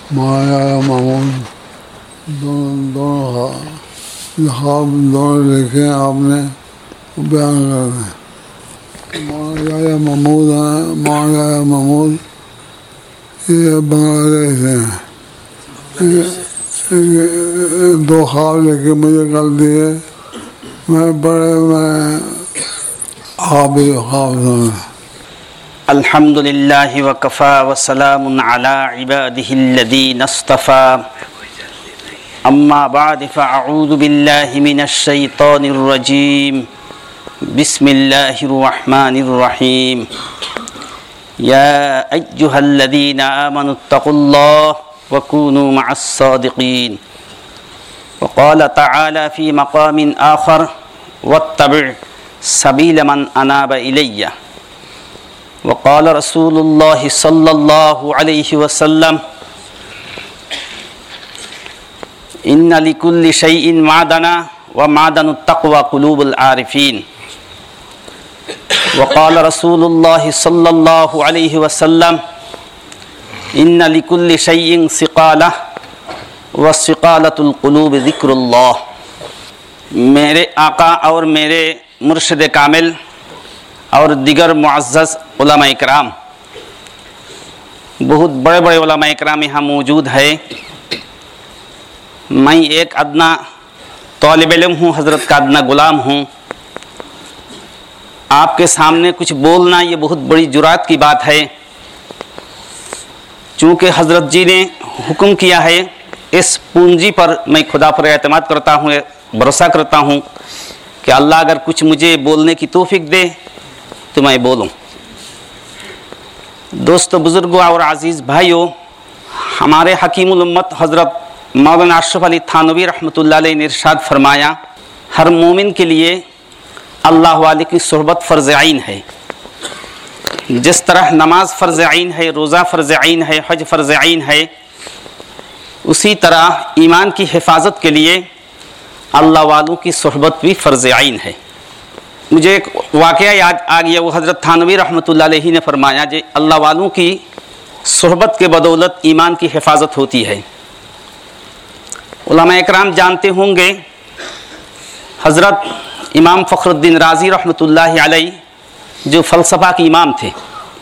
माया महमूद दोनों ख्वाब दोनों लिखे आपने बयान कर दें। माया महमूद है, माया महमूद ये बांग्लादेश है। दो ख्वाब लेके मुझे कर दिए, मैं आप ही ख्वाब सुने। अल्हम्दुलिल्लाहि व कफ़ा व सलामुन अला इबादिहिल्लज़ीना इस्तफ़ा अम्मा बअद फ़अऊज़ु बिल्लाहि मिनश शैतानिर रजीम बिस्मिल्लाहिर रहमानिर रहीम या अय्युहल्लज़ीना आमनुत्तक़ुल्लाह व कूनू मअस सादिक़ीन व क़ाल तआला फ़ी मक़ामिन आख़र वत्तबि' सबील मन अनाब इलय्या व क़ाल रसूलुल्लाहि सल्लल्लाहु अलैहि वसल्लम इन्ना लिकुल्लि शैइन मादना व मादनुत तक़वा क़ुलूबुल आरिफ़ीन व क़ाल रसूलुल्लाहि सल्लल्लाहु अलैहि वसल्लम इन्ना लिकुल्लि शैइन सिक़ालह व सिक़ालतुल क़ुलूब ज़िक्रुल्लाह। मेरे आका और मेरे मुर्शिद कामिल और दिगर मुअज़्ज़ज़ उलमा इकराम, बहुत बड़े बड़े उलमा इकराम यहाँ मौजूद है। मैं एक अदना तालिब इल्म हूँ, हज़रत का अदना ग़ुलाम हूँ। आपके सामने कुछ बोलना ये बहुत बड़ी जुरात की बात है, चूँकि हज़रत जी ने हुक्म किया है। इस पूंजी पर मैं खुदा पर एतमाद करता हूँ, भरोसा करता हूँ कि अल्लाह अगर कुछ मुझे बोलने की तौफीक दे तो मैं बोलूँ। दोस्तों, बुज़ुर्गों और अज़ीज़ भाइयों, हमारे हकीमुल उम्मत हज़रत मौलाना अशरफ अली थानवी रहमतुल्लाह अलैह ने इरशाद फरमाया, हर मोमिन के लिए अल्लाह वाले की सोहबत फ़र्ज़ ऐन है। जिस तरह नमाज फ़र्ज़ ऐन है, रोज़ा फ़र्ज़ ऐन है, हज फ़र्ज़ ऐन है, उसी तरह ईमान की हिफाजत के लिए अल्लाह वालों की सोहबत भी फ़र्ज़ ऐन है। मुझे एक वाक़या याद आ गया, वो हज़रत थानवी रहमतुल्लाह अलैहि ने फरमाया कि अल्लाह वालों की सोहबत के बदौलत ईमान की हिफाजत होती है। उलमा इकराम जानते होंगे, हज़रत इमाम फ़खरुद्दीन राज़ी रहमतुल्लाहि अलैहि जो फ़लसफ़ा के इमाम थे,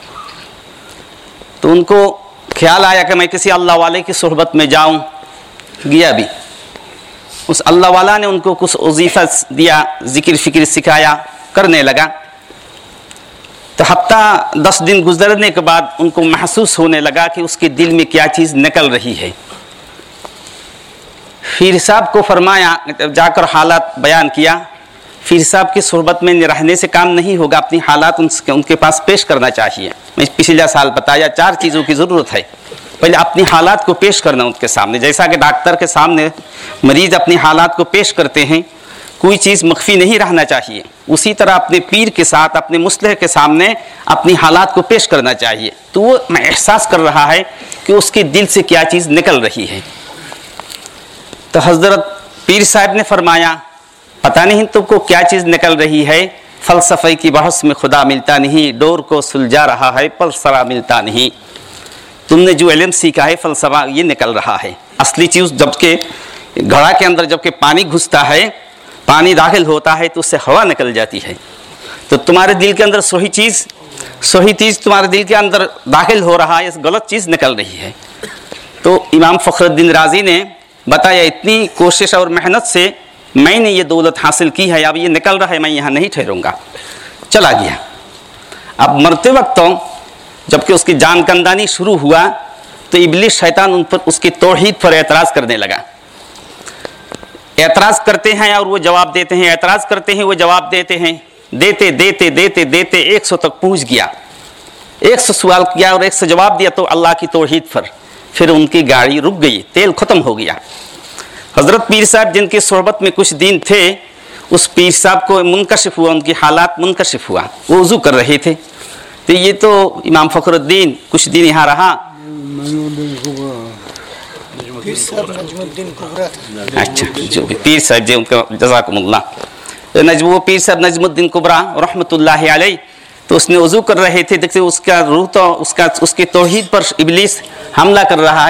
तो उनको ख्याल आया कि मैं किसी अल्लाह वाले की सोहबत में जाऊँ। गया भी, उस अल्लाह वाला ने उनको कुछ वजीफ़ा दिया, ज़िक्र फ़िक्र सिखाया, करने लगा। तो हफ्ता 10 दिन गुजरने के बाद उनको महसूस होने लगा कि उसके दिल में क्या चीज़ निकल रही है। फिर साहब को फरमाया, जाकर हालात बयान किया। फिर साहब की सोहबत में रहने से काम नहीं होगा, अपनी हालात उनके पास पेश करना चाहिए। मैं पिछले साल बताया 4 चीज़ों की ज़रूरत है। पहले अपनी हालात को पेश करना उनके सामने, जैसा कि डॉक्टर के सामने मरीज़ अपनी हालात को पेश करते हैं, कोई चीज़ मख्फी नहीं रहना चाहिए। उसी तरह अपने पीर के साथ, अपने मुस्लिह के सामने अपनी हालात को पेश करना चाहिए। तो वो मैं एहसास कर रहा है कि उसके दिल से क्या चीज़ निकल रही है। तो हज़रत पीर साहब ने फरमाया, पता नहीं तुमको क्या चीज़ निकल रही है। फ़लसफ़े की बहस में खुदा मिलता नहीं, डोर को सुलझा रहा है पलसरा मिलता नहीं। तुमने जो इल्म सीखा है फ़लसफ़ा, ये निकल रहा है। असली चीज़ जबकि घड़ा के अंदर जबकि पानी घुसता है, पानी दाखिल होता है तो उससे हवा निकल जाती है। तो तुम्हारे दिल के अंदर सही चीज़ तुम्हारे दिल के अंदर दाखिल हो रहा है, इस गलत चीज़ निकल रही है। तो इमाम फ़खरुद्दीन राज़ी ने बताया, इतनी कोशिश और मेहनत से मैंने ये दौलत हासिल की है, अब ये निकल रहा है, मैं यहाँ नहीं ठहरूँगा। चला गया। अब मरते वक्त तो जबकि उसकी जानकंदानी शुरू हुआ तो इब्लिस शैतान उन पर, उसकी तौहीद पर एतराज़ करने लगा। एतराज़ करते हैं और वो जवाब देते हैं, एतराज़ करते हैं वो जवाब देते हैं। देते देते देते देते 100 तक पहुँच गया। 100 सवाल किया और 100 जवाब दिया तो अल्लाह की तौहीद पर फिर उनकी गाड़ी रुक गई, तेल ख़त्म हो गया। हज़रत पीर साहब जिनकी सोहबत में कुछ दिन थे, उस पीर साहब को मुनकशिफ हुआ, उनकी हालात मुनकशिफ हुआ। वो वज़ू कर रहे थे। तो ये तो इमाम फ़खरुद्दीन कुछ दिन यहाँ रहा। अच्छा, जो भी पीर साहब जी उनका जज़ाकुमुल्लाह, वो पीर साहब नजमुद्दीन कुबरा रहमतुल्लाहि अलैह, तो उसने वज़ू कर रहे थे। देखते उसका रूह तो उसकी तौहीद पर इब्लीस हमला कर रहा है।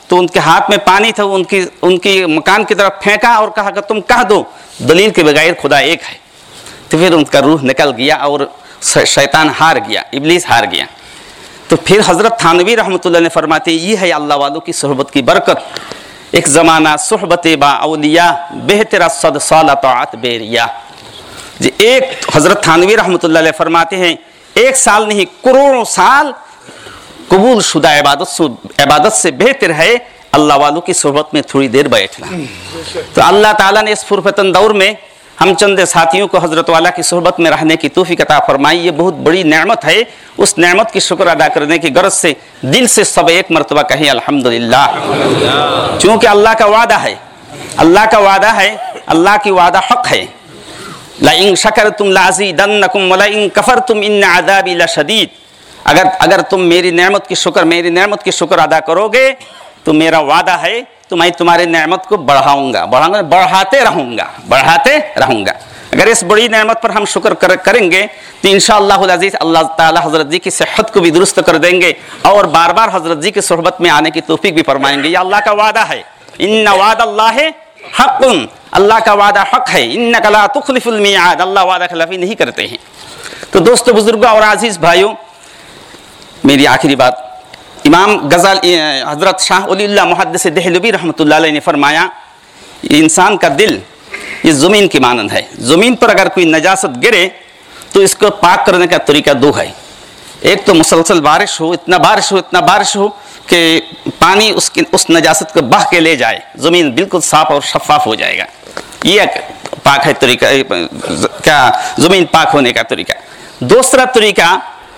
तो उनके हाथ में पानी था, उनकी मकान की तरफ फेंका और कहा कि तुम कह दो दलील के बगैर खुदा एक है। तो फिर उनका रूह निकल गया और शैतान हार गया, इब्लीस हार गया। तो फिर हज़रत थानवी रहमतुल्लाह ने फरमाते ये है अल्लाह वालों की सोहबत की बरकत। एक ज़माना सोहबत बा औलिया बेहतरा सद साला ताअत बेरिया जी। एक हज़रत थानवी रहमतुल्लाह ने फरमाते हैं एक साल नहीं करोड़ों साल कबूल शुदा इबादत से बेहतर है अल्लाह वालों की सोहबत में थोड़ी देर बैठना। तो अल्लाह ताला ने इस फुरफतन दौर में हम चंद साथियों को हज़रत वाला की सोहबत में रहने की तौफीक अता फरमाई। ये बहुत बड़ी नेमत है। उस नेमत की शुक्र अदा करने की गरज से दिल से सब एक मरतबा कहें अल्हम्दुलिल्लाह। चूँकि अल्लाह का वादा है, अल्लाह का वादा है, अल्लाह की वादा हक है। लाइन शकरतुम लाज़ीदन्नकुम वलाइन कफरतुम इन्न अज़ाबी लशदीद। अगर तुम मेरी नेमत की शुक्र अदा करोगे तो मेरा वादा है तो मैं तुम्हारी नेमत को बढ़ाते रहूँगा। अगर इस बड़ी नेमत पर हम शुक्र करेंगे तो इंशाअल्लाहुल अज़ीज़ अल्लाह ताला हज़रत जी की सेहत को भी दुरुस्त कर देंगे और बार बार हज़रत जी की सोहबत में आने की तौफीक भी फरमाएंगे। ये अल्लाह का वादा है। इन्ना वादल्लाहि हक़्क़ुन, अल्लाह का वादा हक है। इन्नका ला तुख़लिफ़ुल मिआद, अल्लाह वादा खिलाफ़ी नहीं करते हैं। तो दोस्तों, बुजुर्गों और अजीज़ भाइयों, मेरी आखिरी बात, इमाम गज़ाली हज़रत शाह वलीउल्लाह मुहद्दिस देहलवी रहमतुल्लाह अलैह ने फरमाया इंसान का दिल ये ज़मीन की मानंद है। ज़मीन पर अगर कोई नजासत गिरे तो इसको पाक करने का तरीका दो है। एक तो मुसलसल बारिश हो, इतना बारिश हो कि पानी उस नजासत को बह के ले जाए, ज़मीन बिल्कुल साफ और शफाफ हो जाएगा। ये पाक है तरीका, क्या ज़मीन पाक होने का तरीका। दूसरा तरीका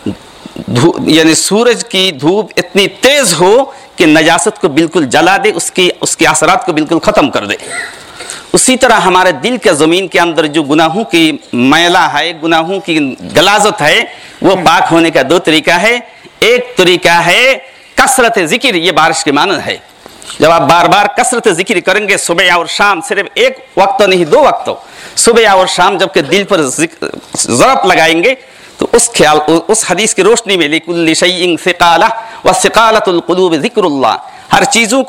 यानी सूरज की धूप इतनी तेज हो कि नजासत को बिल्कुल जला दे, उसके असरात को बिल्कुल ख़त्म कर दे। उसी तरह हमारे दिल के ज़मीन के अंदर जो गुनाहों की मैला है, गुनाहों की गलाजत है, वो पाक होने का दो तरीका है। एक तरीका है कसरत ज़िक्र, ये बारिश के मानंद है। जब आप बार बार कसरत ज़िक्र करेंगे सुबह और शाम, सिर्फ एक वक्त नहीं 2 वक्त, सुबह और शाम, जबकि दिल पर ज़रब लगाएंगे तो उस हदीस की रोशनी में लिकुल्लि शैइन सिकाला व सिकालतुल कुलूब ज़िक्रुल्लाह, हर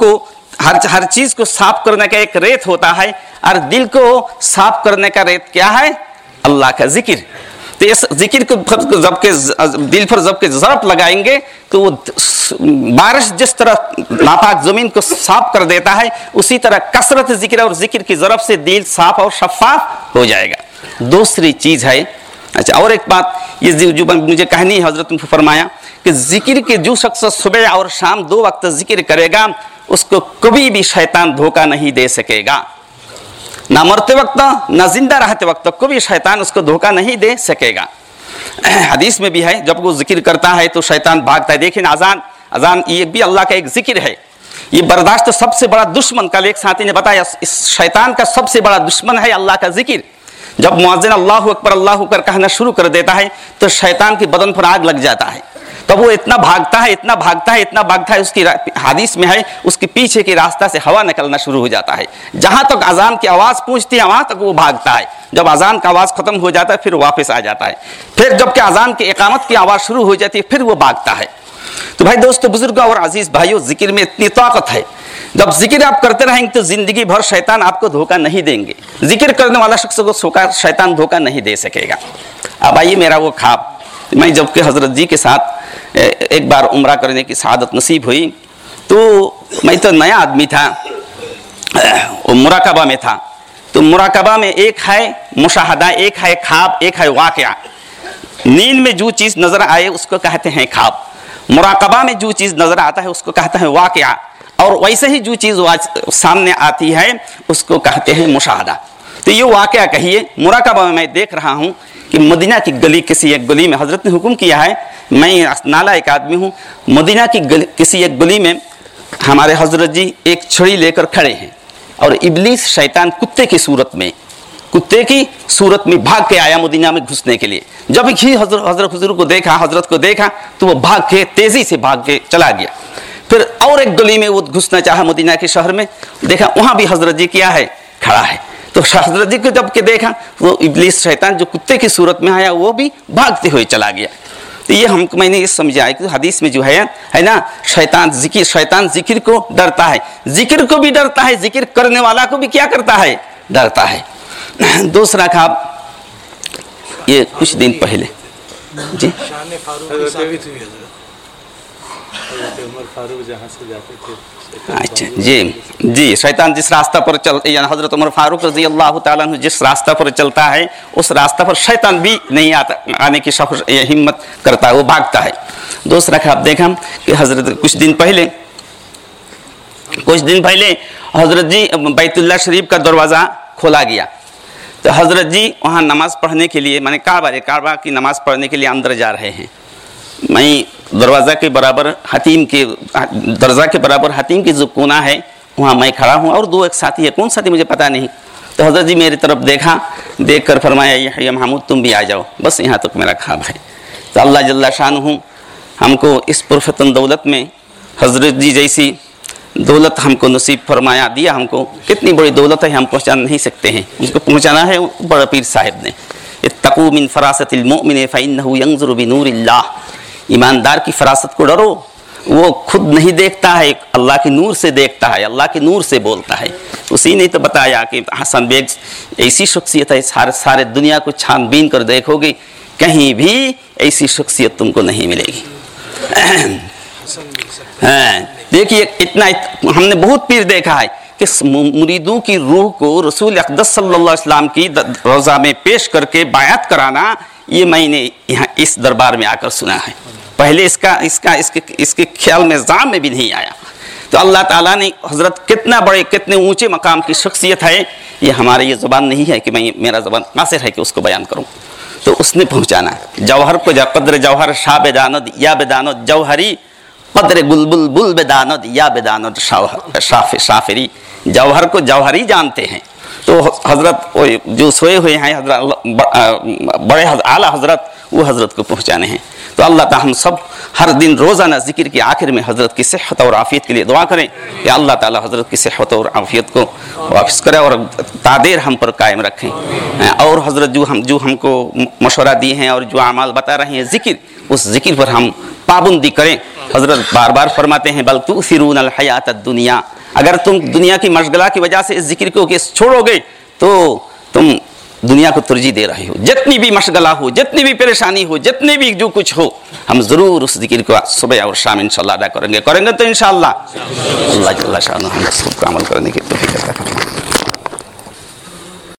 चीज़ को साफ करने का एक रेत होता है और दिल को साफ करने का रेत क्या है? अल्लाह का जिक्र। तो इस जिक्र को जबकि दिल पर जबकि ज़रब लगाएंगे तो वो बारिश जिस तरह नापाक ज़मीन को साफ कर देता है, उसी तरह कसरत जिक्र और जिक्र की ज़रब से दिल साफ और शफाफ हो जाएगा। दूसरी चीज़ है, अच्छा और एक बात ये जो मुझे कहनी है, हज़रत ने फरमाया कि जिक्र के जो शख्स सुबह और शाम 2 वक्त जिक्र करेगा उसको कभी भी शैतान धोखा नहीं दे सकेगा। ना मरते वक्त ना जिंदा रहते वक्त कभी शैतान उसको धोखा नहीं दे सकेगा। हदीस में भी है जब वो जिक्र करता है तो शैतान भागता है। देखिए अजान ये भी अल्लाह का एक जिक्र है। ये बर्दाश्त तो सबसे बड़ा दुश्मन, कल एक साथी ने बताया, इस शैतान का सबसे बड़ा दुश्मन है अल्लाह का जिक्र। जब मुअज्जिन अल्लाहु अकबर कहना शुरू कर देता है तो शैतान की बदन पर आग लग जाता है। तब वो इतना भागता है, उसकी हदीस में है उसके पीछे के रास्ता से हवा निकलना शुरू हो जाता है। जहाँ तक अजान की आवाज़ पहुँचती है वहाँ तक वो भागता है। जब अजान का आवाज़ ख़त्म हो जाता है फिर वापस आ जाता है। फिर जबकि अजान की इकामत की आवाज़ शुरू हो जाती है फिर वो भागता है। तो भाई दोस्तों, बुजुर्गों और अजीज़ भाइयों, जिक्र में इतनी ताकत है। जब जिक्र आप करते रहेंगे तो ज़िंदगी भर शैतान आपको धोखा नहीं देंगे। जिक्र करने वाला शख्स को शैतान धोखा नहीं दे सकेगा। अब आइए मेरा वो ख्वाब, मैं जबकि हज़रत जी के साथ एक बार उम्रा करने की सआदत नसीब हुई तो मैं तो नया आदमी था, मुराकबा में था। तो मुराकबा में एक है मुशाहदा, एक है ख्वाब, एक है वाक़या। नींद में जो चीज़ नज़र आए उसको कहते हैं ख्वाब। मुराकबा में जो चीज़ नज़र आता है उसको कहते हैं वाक़या। और वैसे ही जो चीज़ सामने आती है उसको कहते हैं मुशाहदा। तो ये वाक़या कहिए, मुराकबा में मैं देख रहा हूँ कि मदीना की गली, किसी एक गली में हज़रत ने हुक्म किया है, मैं नाला एक आदमी हूँ, मदीना की किसी एक गली में हमारे हज़रत जी एक छड़ी लेकर खड़े हैं और इब्लीस शैतान कुत्ते की सूरत में भाग के आया मदीना में घुसने के लिए। जब ही हज़रत को देखा तो वो भाग के तेज़ी से भाग के चला गया। फिर और एक गली में वो घुसना चाहा मदीना के शहर में, देखा वहाँ भी हज़रत जी क्या है, खड़ा है। तो हज़रत जी को जब के देखा वो इब्लीस शैतान जो कुत्ते की सूरत में आया वो भी भागते हुए चला गया। तो ये हमको मैंने ये समझा है कि हदीस में जो है ना, शैतान जिक्र को डरता है, जिक्र को भी डरता है, जिक्र करने वाला को भी क्या करता है, डरता है। दूसरा था ये कुछ दिन पहले जी अच्छा जी शैतान जिस रास्ता पर हजरत उमर फारूक रजी अल्लाह ताला अन्हु जिस रास्ता पर चलता है उस रास्ता पर शैतान भी नहीं आने की हिम्मत करता है, वो भागता है। दूसरा आप देखा कि हजरत कुछ दिन पहले हजरत जी बैतुल्लाह शरीफ का दरवाज़ा खोला गया, तो हजरत जी वहाँ नमाज़ पढ़ने के लिए, मैंने काबा की नमाज़ पढ़ने के लिए अंदर जा रहे हैं। मैं दरवाज़ा के बराबर हतीम की जो कोना है वहाँ मैं खड़ा हूँ और दो एक साथी है, कौन साथी मुझे पता नहीं। तो हजरत जी मेरी तरफ देख कर फरमाया या महमूद तुम भी आ जाओ, बस यहाँ तक मेरा ख्वाब है। तो अल्लाह जल्ला शान हमको इस पुरफतन दौलत में हजरत जी जैसी दौलत हमको नसीब फरमाया दिया। हमको कितनी बड़ी दौलत है हम पहुँचा नहीं सकते हैं, उसको पहुँचाना है बड़ा पीर साहिब ने। इत्तकू मिन फरासतिल मुमिन फइन्नहु यंज़ुरु बिनूरिल्लाह, ईमानदार की फरासत को डरो, वो खुद नहीं देखता है, अल्लाह के नूर से देखता है, अल्लाह के नूर से बोलता है। उसी ने तो बताया कि हसन बेग ऐसी शख्सियत है, सारे दुनिया को छानबीन कर देखोगे कहीं भी ऐसी शख्सियत तुमको नहीं मिलेगी। देखिए इतना हमने बहुत पीर देखा है कि मुरीदों की रूह को रसूल अक़दस सल्लल्लाहु अलैहि वसल्लम की रोज़ा में पेश करके बायात कराना, ये मैंने यहाँ इस दरबार में आकर सुना है। पहले इसके ख्याल में ज़ाम में भी नहीं आया। तो अल्लाह ताला ने हज़रत कितने ऊंचे मकाम की शख्सियत है, ये हमारी ये ज़बान नहीं है कि मेरा ज़बान कासिर है कि उसको बयान करूँ। तो उसने पहुँचाना जौहर को कद्र जौहर शाह बेदानद या बेदानद जौहरी कद्र बुलबुल बुल बेदानद या बेदानद शाफरी, जौहर को जौहरी जानते हैं। तो हज़रत जो सोए हुए हैं बड़े आला हज़रत, वो हज़रत को पहुँचाने हैं। तो अल्लाह ताला हम सब हर दिन रोज़ाना ज़िक्र के आखिर में हज़रत की सेहत और आफ़ियत के लिए दुआ करें कि अल्लाह ताला हज़रत की सेहत और आफ़ियत को वापस करे और तादेर हम पर कायम रखें। और हज़रत जो हमको मशवरा दिए हैं और जो अमाल बता रहे हैं ज़िक्र, उस ज़िक्र पर हम पाबंदी करें। हज़रत बार बार फरमाते हैं बल तुसिरून हयात दुनिया, अगर तुम दुनिया की मशगला की वजह से इस ज़िक्र को छोड़ोगे तो तुम दुनिया को तरजीह दे रहे हो। जितनी भी मशगला हो, जितनी भी परेशानी हो, जितने भी जो कुछ हो, हम ज़रूर उस ज़िक्र को सुबह और शाम इंशाअल्लाह अदा करेंगे तो इंशाअल्लाह अल्लाह जल्ला शान हम सबको अमल करने की तौफीक अता फरमाए।